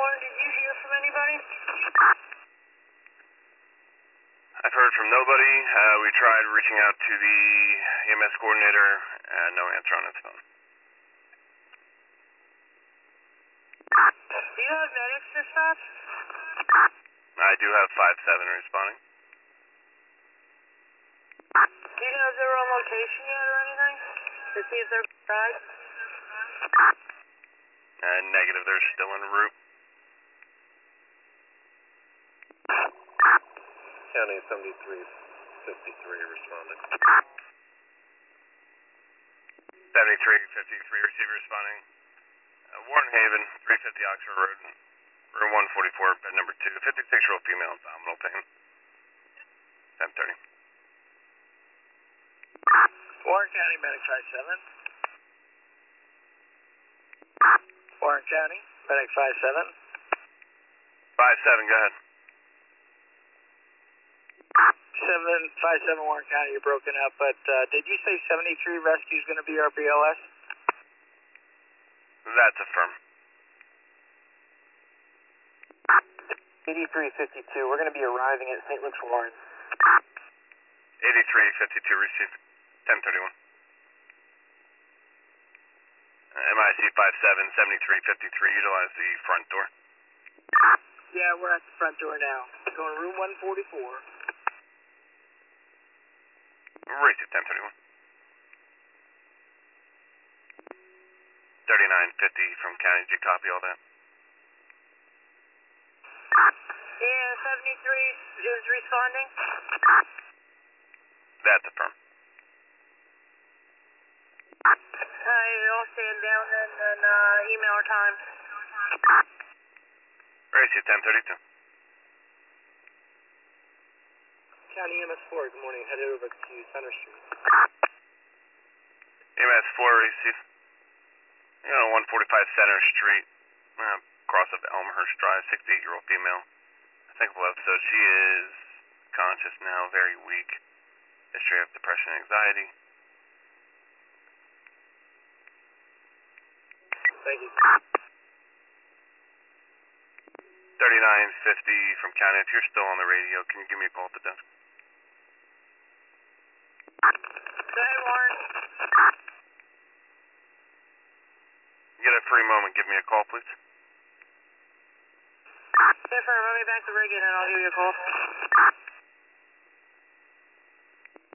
Warren, did you hear from anybody? I've heard from nobody. We tried reaching out to the EMS coordinator, and no answer on his phone. Do you have medics dispatch? I do have 5-7 responding. Do you know if they were on location yet or anything? To see if they're back? Negative, they're still en route. County 7353 responding. 7353 receiver responding. Warren Haven, 350 Oxford Road, room 144, bed number 2, 56-year-old female, abdominal pain. 10:30. Warren County, Medic 5-7. Warren County, Medic 5-7. 5-7, go ahead. 5-7 Warren County, you're broken up, but did you say 73 rescue is going to be our BLS? That's affirmed. 8352, we're going to be arriving at St. Luke's Warren. 8352 received. 10:31. MIC 57 7353, utilize the front door. Yeah, we're at the front door now. Going to room 144. Received 10:31. 3950 from County, did you copy all that? Yeah, 73 is responding. That's affirmed. I'll stand down and email our time. Received 10:32. County MS4, good morning. Headed over to Center Street. EMS 4 received. 145 Center Street, cross of Elmhurst Drive, 68-year-old female. Technical episode, she is conscious now, very weak. History of depression and anxiety. Thank you. 3950 from County, if you're still on the radio, can you give me a call at the desk? Go ahead, Warren. You get a free moment, give me a call, please. Yes, sir. Run me back to Reagan and I'll give you a call.